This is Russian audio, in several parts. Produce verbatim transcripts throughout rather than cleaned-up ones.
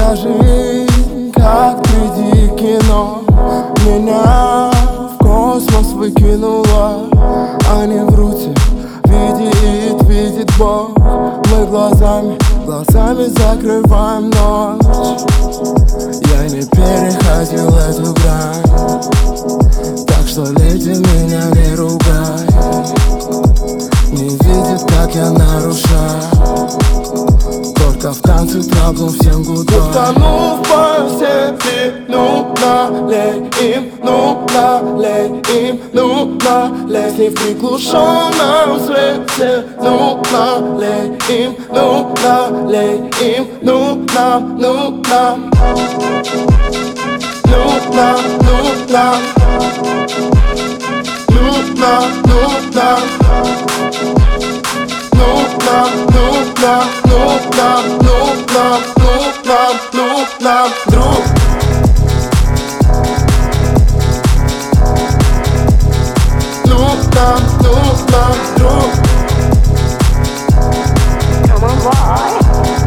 жизнь как три ди кино. Меня в космос выкинуло. Они врут, видит, видит Бог. Мы глазами, глазами закрываем ночь. Я не переходил эту грань, так что, леди, меня не ругай. Не видит, как я нарушаю, только в танце траблом всем гудбай. Утону в поэзии, ну налей им, ну налей им, ну налей. С ней в приглушенном свете, ну налей им, ну налей им, ну нам, ну нам, ну нам, ну нам, ну нам, ну нам, ну нам, ну нам, ну нам, ну нам, ну нам, ну нам, друг. Ну нам, ну нам, друг. Come on, boy.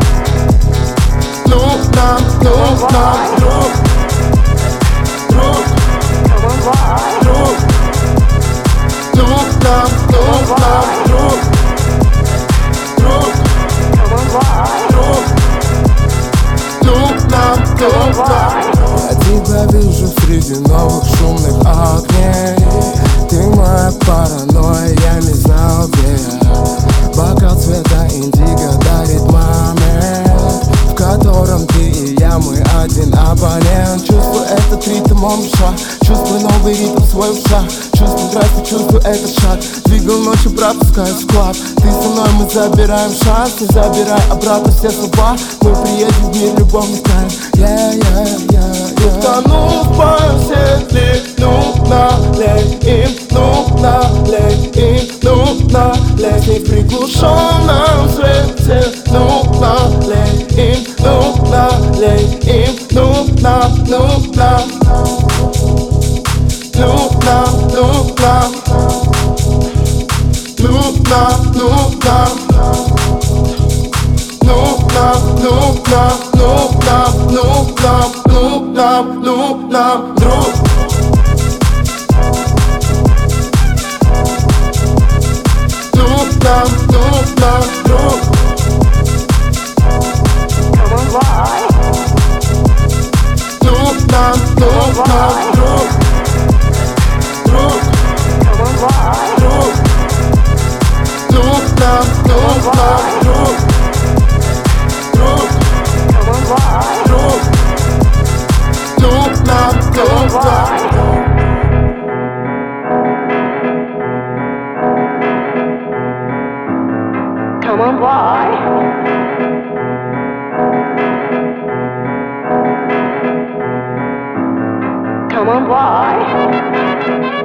Ну нам, ну нам, друг. Друг. Come on, boy. Друг. Ну нам, ну нам, друг. Друг. Come on, boy. Друг. Ну нам, ну нам. Я тебя вижу среди новых шумных огней. Ты моя паранойя, я не знал, где я. Бокал цвета индиго дарит момент, в котором ты и я, мы один абонент. Чувствую этот ритм, он в шаг. Чувствую новый ритм свой в шаг. Чувствую здрасте, чувствую этот шаг. Двигал ночью, пропускаю в склад. Ты со мной, мы забираем шанс. Не забирай обратно все слова. Мы приедем в мир любовных тайн. Yeah, yeah, yeah, yeah. Утону в поэзии, ну налей им, ну налей им, ну налей. С ней в приглушенном свете, ну налей им, ну налей им, ну нам, ну нам, ну нам, ну нам, ну нам, ну нам, ну нам, ну нам, ну нам, ну нам, ну нам, ну нам, друг. Ну нам, ну нам, друг. Come on, boy. Ну нам, ну нам, друг. Друг. Come on, boy. Друг. Ну нам, ну нам, друг. Друг. Come on, boy. Друг. Ну нам, ну нам. Come on, boy. Come on, boy.